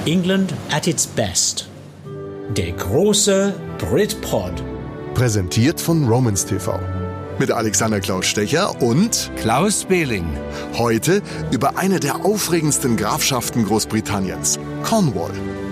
England at its best. Der große Britpod. Präsentiert von Romans TV. Mit Alexander Klaus Stecher und Klaus Behling. Heute über eine der aufregendsten Grafschaften Großbritanniens, Cornwall.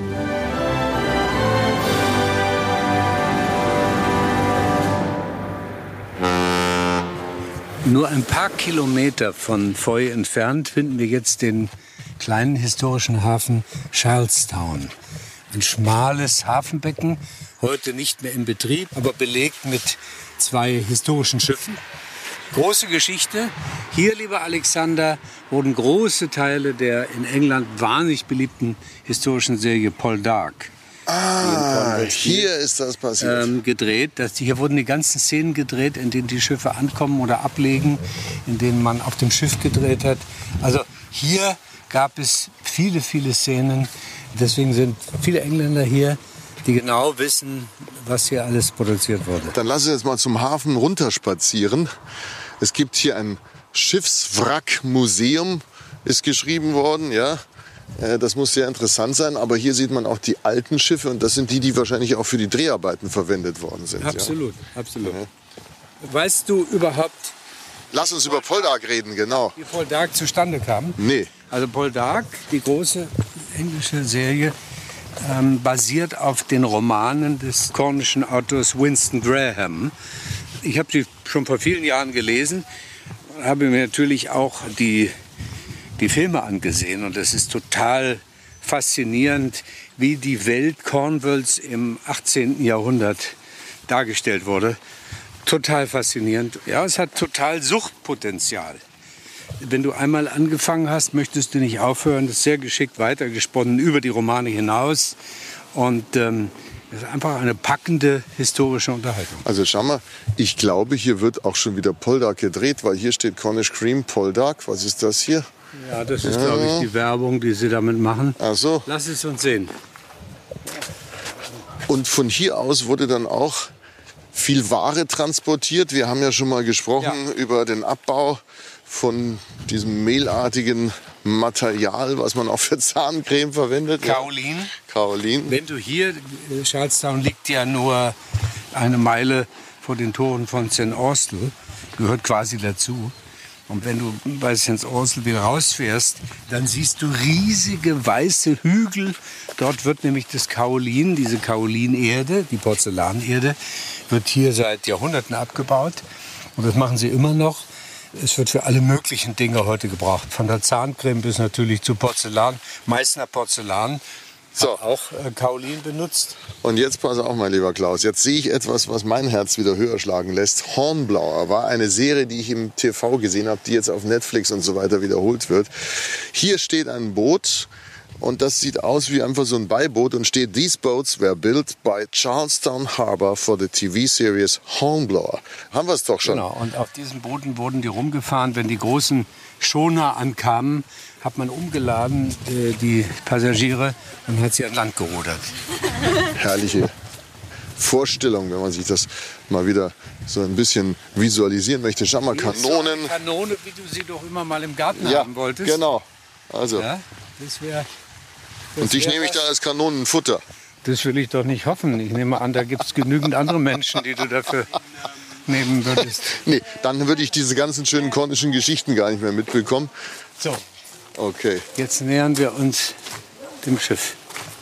Nur ein paar Kilometer von Foy entfernt finden wir jetzt den kleinen historischen Hafen Charlestown. Ein schmales Hafenbecken, heute nicht mehr in Betrieb, aber belegt mit 2 historischen Schiffen. Große Geschichte. Hier, lieber Alexander, wurden große Teile der in England wahnsinnig beliebten historischen Serie Poldark Hier ist das passiert. gedreht. Hier wurden die ganzen Szenen gedreht, in denen die Schiffe ankommen oder ablegen, in denen man auf dem Schiff gedreht hat. Also hier gab es viele, viele Szenen. Deswegen sind viele Engländer hier, die genau wissen, was hier alles produziert wurde. Dann lass uns jetzt mal zum Hafen runterspazieren. Es gibt hier ein Schiffswrackmuseum, ist geschrieben worden, ja. Das muss sehr interessant sein, aber hier sieht man auch die alten Schiffe und das sind die, die wahrscheinlich auch für die Dreharbeiten verwendet worden sind. Absolut, ja? absolut. Ja. Weißt du überhaupt, Lass uns über Poldark reden, genau. wie Poldark zustande kam? Nee. Also Poldark, die große englische Serie, basiert auf den Romanen des kornischen Autors Winston Graham. Ich habe sie schon vor vielen Jahren gelesen, habe mir natürlich auch die Filme angesehen und es ist total faszinierend, wie die Welt Cornwalls im 18. Jahrhundert dargestellt wurde. Total faszinierend. Ja, es hat total Suchtpotenzial. Wenn du einmal angefangen hast, möchtest du nicht aufhören. Das ist sehr geschickt weitergesponnen über die Romane hinaus. Und das ist einfach eine packende historische Unterhaltung. Also schau mal, ich glaube, hier wird auch schon wieder Poldark gedreht, weil hier steht Cornish Cream Poldark. Was ist das hier? Ja, das ist, glaube ich, die Werbung, die sie damit machen. Ach so. Lass es uns sehen. Und von hier aus wurde dann auch viel Ware transportiert. Wir haben ja schon mal gesprochen über den Abbau von diesem mehlartigen Material, was man auch für Zahncreme verwendet. Kaolin. Kaolin. Wenn du hier, Charlestown liegt ja nur eine Meile vor den Toren von St. Austell, gehört quasi dazu. Und wenn du bei St. Austell wieder rausfährst, dann siehst du riesige weiße Hügel. Dort wird nämlich das Kaolin, diese Kaolinerde, die Porzellanerde, wird hier seit Jahrhunderten abgebaut. Und das machen sie immer noch. Es wird für alle möglichen Dinge heute gebraucht. Von der Zahncreme bis natürlich zu Porzellan. Meißner Porzellan. So. Auch Kaolin benutzt. Und jetzt pass auf, mein lieber Klaus. Jetzt sehe ich etwas, was mein Herz wieder höher schlagen lässt. Hornblower war eine Serie, die ich im TV gesehen habe, die jetzt auf Netflix und so weiter wiederholt wird. Hier steht ein Boot. Und das sieht aus wie einfach so ein Beiboot und steht: These boats were built by Charlestown Harbour for the TV series Hornblower. Haben wir es doch schon. Genau, und auf diesen Booten wurden die rumgefahren. Wenn die großen Schoner ankamen, hat man umgeladen, die Passagiere, und hat sie an Land gerudert. Herrliche Vorstellung, wenn man sich das mal wieder so ein bisschen visualisieren möchte. Schau mal, Kanonen. So eine Kanone, wie du sie doch immer mal im Garten Ja, haben wolltest. genau. Also. Ja, das wäre... Und dich nehme ich da als Kanonenfutter. Das will ich doch nicht hoffen. Ich nehme an, da gibt es genügend andere Menschen, die du dafür nehmen würdest. Nee, dann würde ich diese ganzen schönen kornischen Geschichten gar nicht mehr mitbekommen. So, Okay. jetzt nähern wir uns dem Schiff.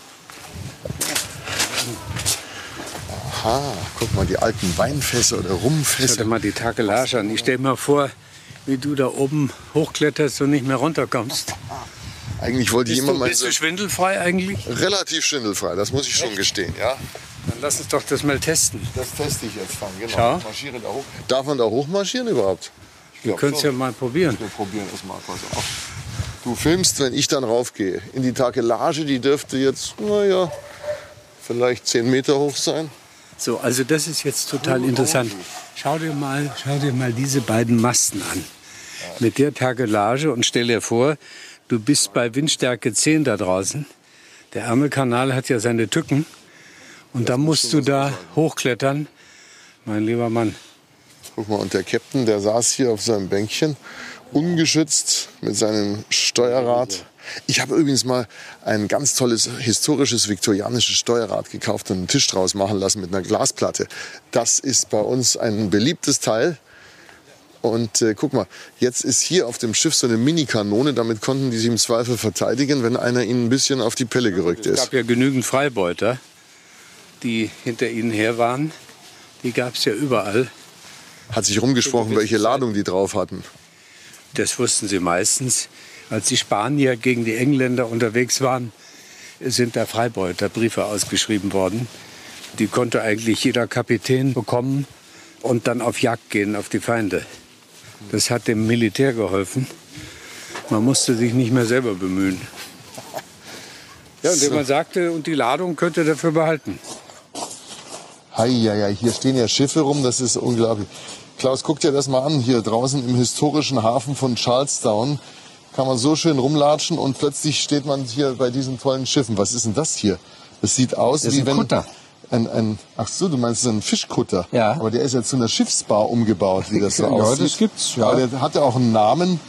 Aha, guck mal, die alten Weinfässer oder Schau dir Rumfässer. mal die Takelage an. Ich stelle mir vor, wie du da oben hochkletterst und nicht mehr runterkommst. Eigentlich wollte ich immer mal Bist so du schwindelfrei eigentlich? relativ schwindelfrei, das muss ich schon gestehen, ja. Dann lass uns doch das mal testen. Das teste ich jetzt dann, genau. Schau. Ich marschiere da hoch. Darf man da hochmarschieren überhaupt? Wir können es ja mal probieren. Wir probieren es mal. Pass auf. Du filmst, wenn ich dann raufgehe. In die Takelage, die dürfte jetzt, naja, vielleicht 10 Meter hoch sein. So, also das ist jetzt total interessant. Schau dir mal diese beiden Masten an. Mit der Takelage, und stell dir vor, du bist bei Windstärke 10 da draußen. Der Ärmelkanal hat ja seine Tücken. Und da musst du da hochklettern. Mein lieber Mann. Guck mal, und der Captain, der saß hier auf seinem Bänkchen, ungeschützt mit seinem Steuerrad. Ich habe übrigens mal ein ganz tolles historisches viktorianisches Steuerrad gekauft und einen Tisch draus machen lassen mit einer Glasplatte. Das ist bei uns ein beliebtes Teil. Und guck mal, jetzt ist hier auf dem Schiff so eine Mini-Kanone. Damit konnten die sich im Zweifel verteidigen, wenn einer ihnen ein bisschen auf die Pelle gerückt ist. Es gab ja genügend Freibeuter, die hinter ihnen her waren. Die gab es ja überall. Hat sich rumgesprochen, welche Ladung die drauf hatten. Das wussten sie meistens. Als die Spanier gegen die Engländer unterwegs waren, sind da Freibeuterbriefe ausgeschrieben worden. Die konnte eigentlich jeder Kapitän bekommen und dann auf Jagd gehen auf die Feinde. Das hat dem Militär geholfen. Man musste sich nicht mehr selber bemühen. Ja, indem man sagte, und die Ladung könnt ihr dafür behalten. Heieiei, hier stehen ja Schiffe rum, das ist unglaublich. Klaus, guck dir das mal an. Hier draußen im historischen Hafen von Charlestown kann man so schön rumlatschen und plötzlich steht man hier bei diesen tollen Schiffen. Was ist denn das hier? Das sieht aus Das ist wie ein wenn... Kutter. Ach so, du meinst so ein Fischkutter. Ja. Aber der ist ja zu einer Schiffsbar umgebaut, wie das so Ja, aussieht. das gibt's, ja. Aber der hat ja auch einen Namen.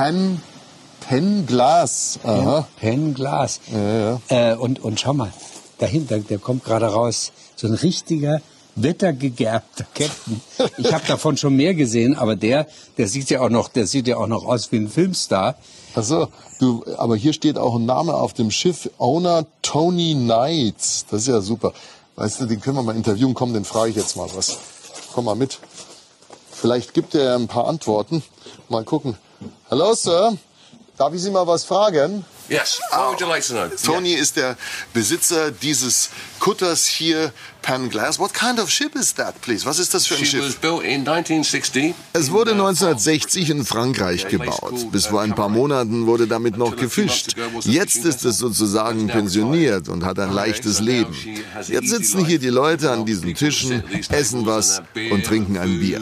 Penn Glass. Aha. Pennglas. Und schau mal, dahinter, der kommt gerade raus, so ein richtiger wettergegerbter Captain. Ich habe davon schon mehr gesehen, aber der sieht ja auch noch aus wie ein Filmstar. Ach so, aber hier steht auch ein Name auf dem Schiff, Owner Tony Knights. Das ist ja super. Weißt du, den können wir mal interviewen. Komm, den frage ich jetzt mal was. Komm mal mit. Vielleicht gibt er ein paar Antworten. Mal gucken. Hello, Sir. Darf ich Sie mal was fragen? Yes. What would you like to know? Tony ist der Besitzer dieses Kutters hier, Penn Glass. What kind of ship is that, please? Was ist das für ein She was Schiff? built in 1960. Es wurde 1960 in Frankreich gebaut. Bis vor ein paar Monaten wurde damit noch gefischt. Jetzt ist es sozusagen pensioniert und hat ein leichtes Leben. Jetzt sitzen hier die Leute an diesen Tischen, essen was und trinken ein Bier.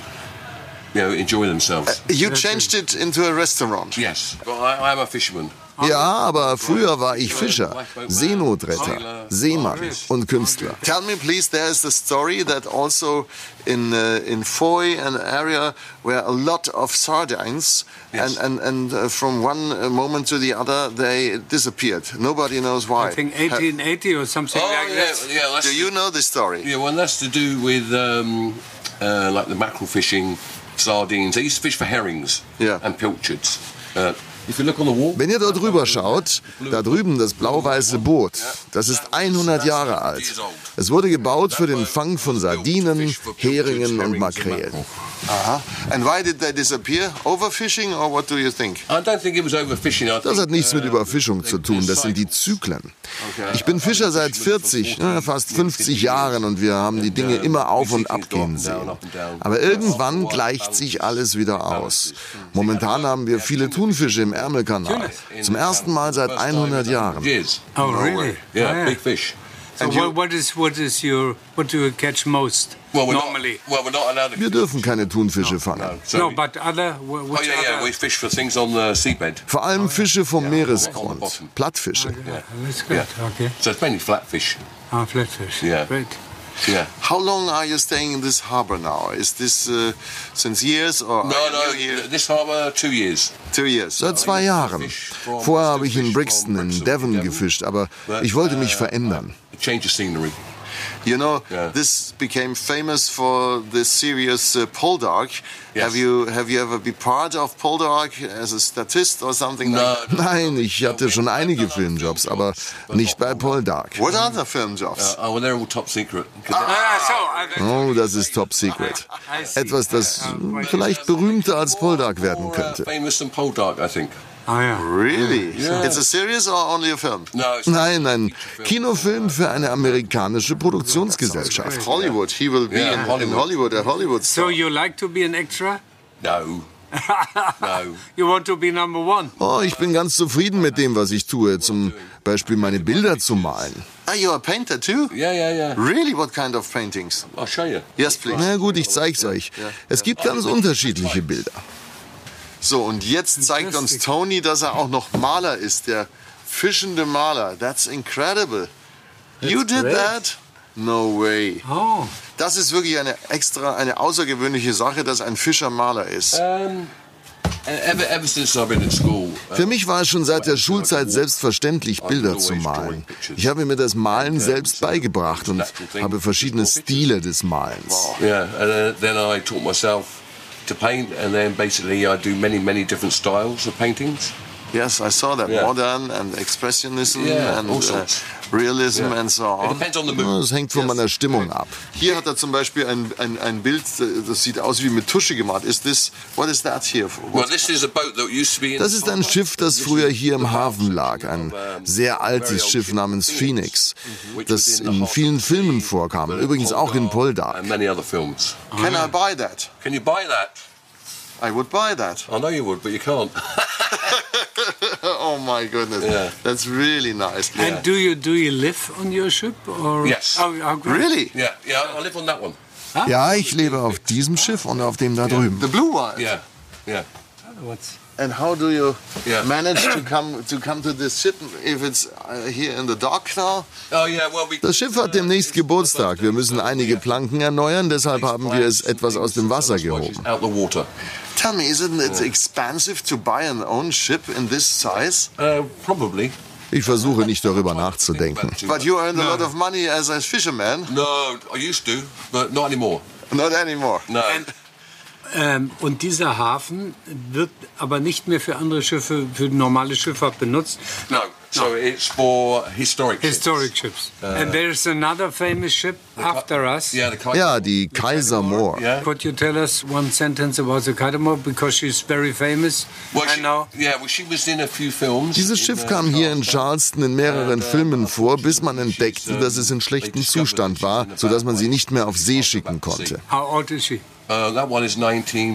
Enjoy themselves. You changed it into a restaurant. Yes. But I'm a fisherman. Ja, aber früher war ich Fischer, Seenotretter, Seemann und Künstler. Tell me please, there is the story that also in Foy, an area where a lot of sardines, Yes. and from one moment to the other they disappeared. Nobody knows why. I think 1880 or something like that. That's, Do you know this story? yeah, well, that's to do with like the mackerel fishing, sardines. They used to fish for herrings Yeah. and pilchards. If you look on the wall. Wenn ihr dort drüber schaut, da drüben das blau-weiße Boot, das ist 100 Jahre alt. Es wurde gebaut für den Fang von Sardinen, Heringen und Makrelen. Aha. And why did they disappear? Overfishing or what do you think? I don't think it was overfishing. Das hat nichts mit Überfischung zu tun, das sind die Zyklen. Ich bin Fischer seit 40, fast 50 Jahren und wir haben die Dinge immer auf und ab gehen sehen. Aber irgendwann gleicht sich alles wieder aus. Momentan haben wir viele Thunfische im Ärmelkanal. Zum ersten Mal seit 100 Jahren. Oh, really? Yeah, big fish. So what do you catch most normally? We're not allowed to. Wir dürfen keine Thunfische fangen. No, but other. Oh yeah, we fish for things on the seabed. Vor allem Fische vom Meeresgrund, Plattfische. That's good. Okay. So it's mainly flatfish. Ah, flatfish. Yeah. Great. Yeah. How long are you staying in this harbor now? Is this since years or No, this harbour 2 years. 2 years? Seit 2 Jahren. Vorher habe ich in Brixton in Devon gefischt, aber ich wollte mich verändern. Change of scenery. You know, Yeah. this became famous for the series Poldark. Yes. Have you ever been part of Poldark as a statist or something like that? Nein, ich hatte schon einige Filmjobs, aber nicht bei Poldark. What are the filmjobs? Oh, well, they're all top secret. Oh, das ist top secret. Etwas, das vielleicht berühmter als Poldark werden könnte. Famous than Poldark, I think. Ah, ja. Really? It's a series or only a film? No, it's Nein, ein Kinofilm für eine amerikanische Produktionsgesellschaft. Hollywood. He will be Yeah, in Hollywood, a Hollywood So star. you like to be an extra? no. No. You want to be number one? Oh, ich bin ganz zufrieden mit dem, was ich tue. Zum Beispiel meine Bilder zu malen. Ah, you're a painter too? Yeah. Really? What kind of paintings? I'll show you. Yes, please. Na gut, ich zeig's euch. Es gibt ganz unterschiedliche Bilder. So, und jetzt zeigt uns Tony, dass er auch noch Maler ist, der fischende Maler. That's incredible. You did that? No way. Oh. Das ist wirklich eine außergewöhnliche Sache, dass ein Fischer Maler ist. Ever since I've been at school. Für mich war es schon seit der Schulzeit selbstverständlich, Bilder zu malen. Ich habe mir das Malen selbst beigebracht und habe verschiedene Stile des Malens. Yeah, and then I taught myself to paint, and then basically I do many different styles of paintings. Yes, I saw that. Yeah. Modern and Expressionism Yeah, and all sorts. Realism Yeah. and so It on. depends on the mood. Das hängt von meiner Stimmung ab. Hier hat er zum Beispiel ein Bild, das sieht aus wie mit Tusche gemalt. What is that here? Well, this is a boat that used to be in Das ist ein Schiff, das früher hier im Hafen lag. Ein sehr altes Schiff namens Phoenix, das in vielen Filmen vorkam. Übrigens auch in Poldark. and many other films. Can I buy that? Can you buy that? I would buy that. I know you would, but you can't. Oh my goodness. Yeah. That's really nice. And do you live on your ship? Or? Yes. Oh, great. Really? yeah, I live on that one. Ja, ich lebe auf diesem Schiff und auf dem da drüben. The blue one. Yeah. What's And how do you Yeah. manage to come to this ship if it's here in the dock now? Oh yeah. Well, Das Schiff hat demnächst Geburtstag. Wir müssen einige Planken erneuern, deshalb haben wir es etwas aus dem Wasser gehoben. Out the water. Tell me, isn't it expensive to buy an own ship in this size? Probably. Ich versuche nicht darüber nachzudenken. But you earn a lot of money as a fisherman. No, I used to, but not anymore. Not anymore. No. und dieser Hafen wird aber nicht mehr für andere Schiffe, für normale Schifffahrt benutzt. No. So it's for historic ships. Historic ships. And there's another famous ship after us. Yeah, the Kaiser. Ja, die Kaiser Moore. Yeah. Could you tell us one sentence about the Kaiser Moore, because she's very famous? Well, I know. she was in a few films. Dieses Schiff kam hier in Charleston in mehreren Filmen vor, bis man entdeckte, dass es in schlechtem Zustand war, sodass man sie nicht mehr auf See schicken konnte. How old is she? That one is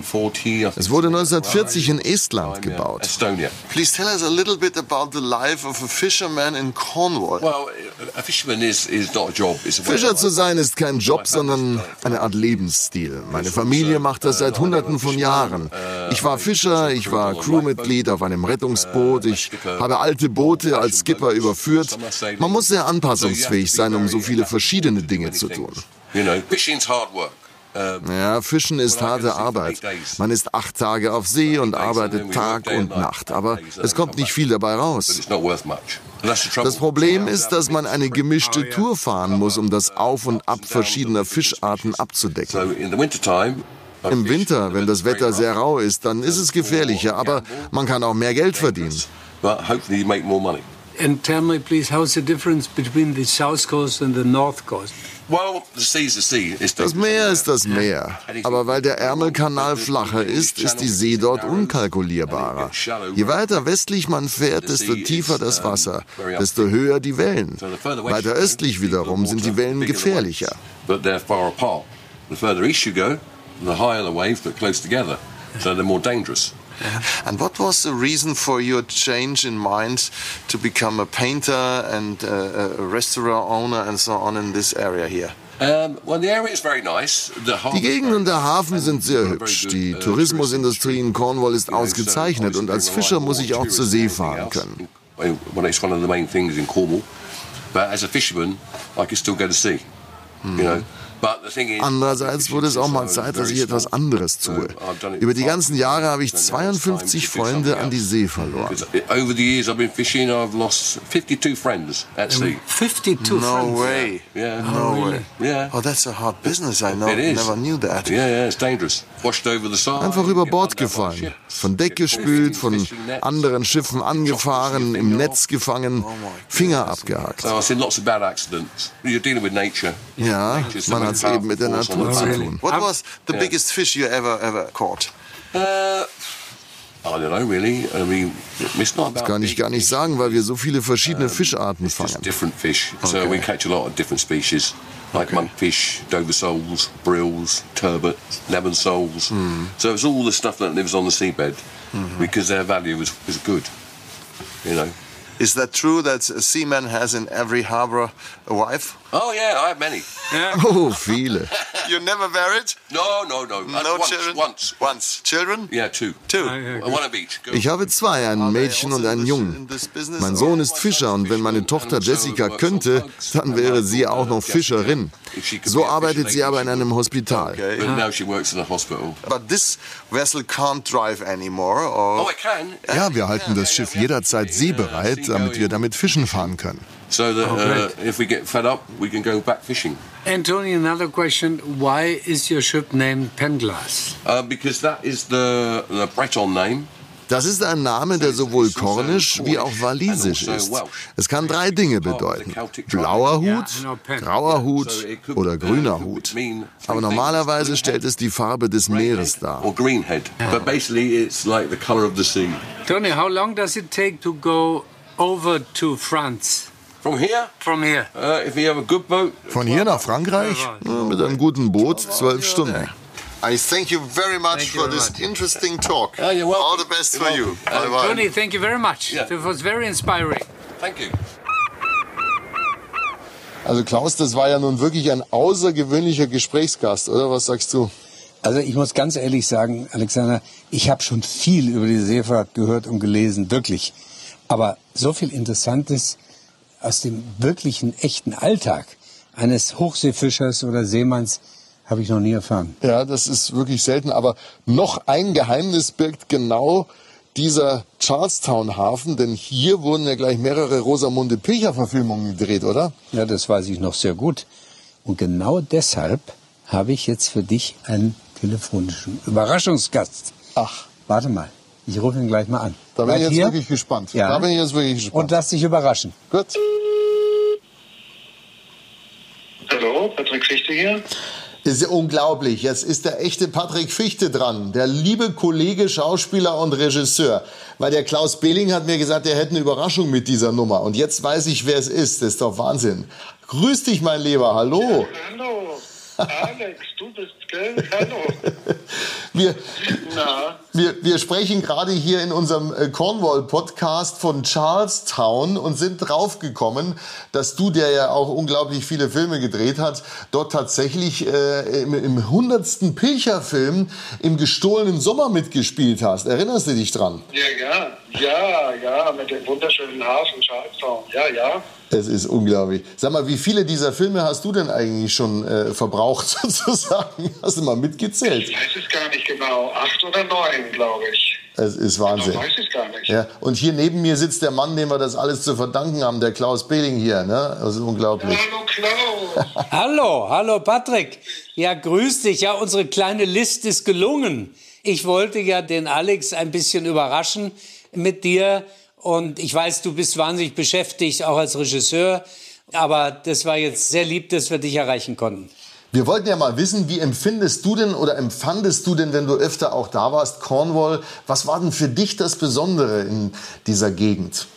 1940. Es wurde 1940 in Estland gebaut. Estonia. Please tell us a little bit about the life of a fisherman in Cornwall. Well, a fisherman is not a job. It's a way Fischer of zu life. sein ist kein Job, sondern eine Art Lebensstil. Meine Familie macht das seit Hunderten von Jahren. Ich war Fischer, ich war Crewmitglied auf einem Rettungsboot, ich habe alte Boote als Skipper überführt. Man muss sehr anpassungsfähig sein, um so viele verschiedene Dinge zu tun. You know, fishing's hard work. Ja, Fischen ist harte Arbeit. Man ist 8 Tage auf See und arbeitet Tag und Nacht. Aber es kommt nicht viel dabei raus. It's not worth much. And that's the trouble. Das Problem ist, dass man eine gemischte Tour fahren muss, um das Auf und Ab verschiedener Fischarten So abzudecken. in the wintertime, Im Winter, wenn das Wetter sehr rau ist, dann ist es gefährlicher, aber man kann auch mehr Geld verdienen. but hopefully you make more money. And tell me, please, how's the difference between the south coast and the north coast? Well, the sea's the sea. Das Meer ist das Meer. Aber weil der Ärmelkanal flacher ist, ist die See dort unkalkulierbarer. Je weiter westlich man fährt, desto tiefer das Wasser, desto höher die Wellen. Weiter östlich wiederum sind die Wellen gefährlicher. But they're far apart. The further east you go, the higher the waves, but close together. So they're more dangerous. And what was the reason for your change in mind to become a painter and a restaurant owner and so on in this area here? Well, the area is very nice. Die Gegend und der Hafen sind sehr hübsch. Die Tourismusindustrie in Cornwall ist ausgezeichnet und als Fischer muss ich auch zur See fahren können. Well, it's one of the main things in Cornwall. But as a fisherman, I can still go to sea. You know. But the thing is, Andererseits wurde es auch mal Zeit, dass ich etwas anderes tue. Über die ganzen Jahre habe ich 52 Freunde an die See verloren. Over the years I've been fishing, I've lost 52 friends at sea. 52 No friends. way. Yeah. No way. Yeah. Oh, that's a hard business. I It is. never knew that. Yeah, it's dangerous. Washed over the side. Einfach über Bord get run down by gefallen, ships. von Deck gespült, von anderen Schiffen angefahren, im Netz gefangen, Finger abgehackt. So I've seen lots of bad accidents. You're dealing with nature. Ja, Nature's the man most hat es eben mit der powerful force Natur on zu the tun. What was the biggest fish you ever caught? I don't know really. I mean, it's not about Kann ich gar nicht sagen, weil wir so viele verschiedene Fischarten It's just fangen. different fish. So we catch a lot of different species, like monkfish, Dover soles, brills, turbot, lemon soles. So it's all the stuff that lives on the seabed because their value is good. You know. Is that true that a seaman has in every harbor a wife? Oh yeah, I have many. Oh, viele. You never married? No. No children? Once. Children? Yeah, two. One of each. Go. Ich habe zwei, ein Mädchen und einen Jungen. Mein Sohn ist Fischer und wenn meine Tochter Jessica könnte, dann wäre sie auch noch Fischerin. So arbeitet sie aber in einem Hospital. But now she works in a hospital. But this vessel can't drive anymore, or? Oh, it can. Ja, wir halten das Schiff jederzeit seebereit, damit wir damit fischen fahren können. So that if we get fed up, we can go back fishing. Anthony, another question. Why is your ship named Penglas? Because that is the Breton name. Das ist ein Name, der sowohl kornisch wie auch walisisch ist. Es kann 3 Dinge bedeuten. Blauer Hut, grauer Hut oder grüner Hut. Aber normalerweise stellt es die Farbe des Meeres dar. Or greenhead. But basically it's like the color of the sea. Tony, how long does it take to go over to France? From here? From here. If you have a good boat. Von hier nach Frankreich? Mit einem guten Boot 12 Stunden. I thank you very much for this interesting talk. Oh, you're welcome. All the best for you. Bye-bye. Tony, thank you very much. Yeah. It was very inspiring. Thank you. Also Klaus, das war ja nun wirklich ein außergewöhnlicher Gesprächsgast, oder? Was sagst du? Also ich muss ganz ehrlich sagen, Alexander, ich habe schon viel über die Seefahrt gehört und gelesen, wirklich. Aber so viel Interessantes aus dem wirklichen, echten Alltag eines Hochseefischers oder Seemanns habe ich noch nie erfahren. Ja, das ist wirklich selten. Aber noch ein Geheimnis birgt genau dieser Charlestown-Hafen, denn hier wurden ja gleich mehrere Rosamunde Pilcher-Verfilmungen gedreht, oder? Ja, das weiß ich noch sehr gut. Und genau deshalb habe ich jetzt für dich einen telefonischen Überraschungsgast. Ach, Warte mal, ich rufe ihn gleich mal an. da bin ich Bleib jetzt hier. wirklich gespannt. Ja. Da bin ich jetzt wirklich gespannt. Und lass dich überraschen. Gut. Hallo, Patrick Fichte hier. Das ist ja unglaublich. Jetzt ist der echte Patrick Fichte dran. Der liebe Kollege, Schauspieler und Regisseur. Weil der Klaus Behling hat mir gesagt, er hätte eine Überraschung mit dieser Nummer. Und jetzt weiß ich, wer es ist. Das ist doch Wahnsinn. Grüß dich, mein Lieber. Hallo. Hallo, Alex, du bist, gell? Hallo. Wir sprechen gerade hier in unserem Cornwall-Podcast von Charlestown und sind draufgekommen, dass du, der ja auch unglaublich viele Filme gedreht hat, dort tatsächlich im 100. Pilcherfilm im gestohlenen Sommer mitgespielt hast. Erinnerst du dich dran? Ja, mit dem wunderschönen Hafen Charlestown. Ja. Es ist unglaublich. Sag mal, wie viele dieser Filme hast du denn eigentlich schon verbraucht, sozusagen? Hast du mal mitgezählt? Ich weiß es gar nicht genau. 8 oder 9, glaube ich. Es ist Wahnsinn. Ich weiß es gar nicht. Ja, und hier neben mir sitzt der Mann, dem wir das alles zu verdanken haben, der Klaus Behling hier. Ne? Das ist unglaublich. Hallo Klaus. Hallo Patrick. Ja, grüß dich. Ja, unsere kleine List ist gelungen. Ich wollte ja den Alex ein bisschen überraschen mit dir. Und ich weiß, du bist wahnsinnig beschäftigt, auch als Regisseur. Aber das war jetzt sehr lieb, dass wir dich erreichen konnten. Wir wollten ja mal wissen, wie empfandest du denn, wenn du öfter auch da warst, Cornwall? Was war denn für dich das Besondere in dieser Gegend?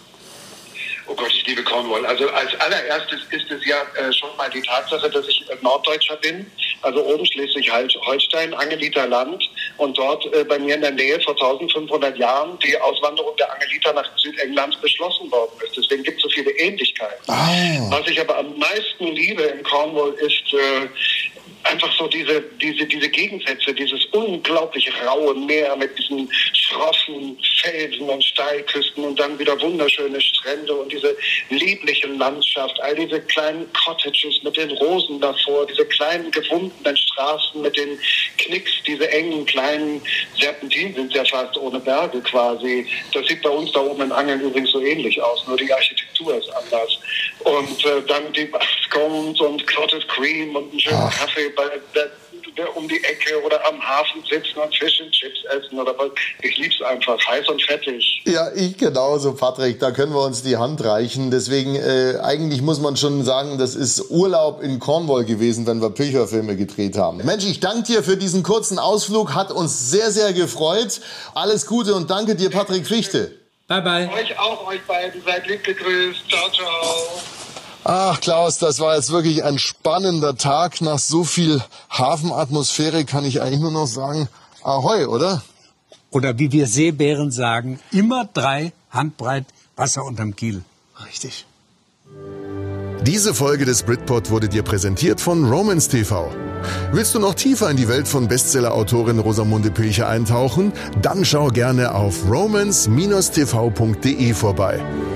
Oh Gott, ich liebe Cornwall. Also als allererstes ist es ja schon mal die Tatsache, dass ich Norddeutscher bin. Also oben Schleswig-Holstein, Angeliter Land. Und dort bei mir in der Nähe vor 1500 Jahren die Auswanderung der Angeliter nach Südengland beschlossen worden ist. Deswegen gibt es so viele Ähnlichkeiten. Was ich aber am meisten liebe in Cornwall ist einfach so diese Gegensätze, dieses unglaublich raue Meer mit diesen schroffen Felsen und Steilküsten und dann wieder wunderschöne Strände und diese liebliche Landschaft, all diese kleinen Cottages mit den Rosen davor, diese kleinen gewundenen Straßen mit den Knicks, diese engen kleinen Serpentinen sind ja fast ohne Berge quasi. Das sieht bei uns da oben in Angeln übrigens so ähnlich aus, nur die Architektur ist anders. Und dann die Scones und Clotted Cream und einen schönen Kaffee um die Ecke oder am Hafen sitzen und Fish and Chips essen oder was. Ich lieb's einfach, heiß und fettig. Ja, ich genauso, Patrick. Da können wir uns die Hand reichen. Deswegen, eigentlich muss man schon sagen, das ist Urlaub in Cornwall gewesen, wenn wir Pilcherfilme gedreht haben. Mensch, ich danke dir für diesen kurzen Ausflug. Hat uns sehr, sehr gefreut. Alles Gute und danke dir, Patrick Fichte. Bye, bye. Euch auch, euch beiden. Seid lieb gegrüßt. Ciao, ciao. Ach, Klaus, das war jetzt wirklich ein spannender Tag. Nach so viel Hafenatmosphäre kann ich eigentlich nur noch sagen, Ahoi, oder? Oder wie wir Seebären sagen, immer 3 Handbreit Wasser unterm Kiel. Richtig. Diese Folge des Britpod wurde dir präsentiert von Romance TV. Willst du noch tiefer in die Welt von Bestseller-Autorin Rosamunde Pilcher eintauchen? Dann schau gerne auf romance-tv.de vorbei.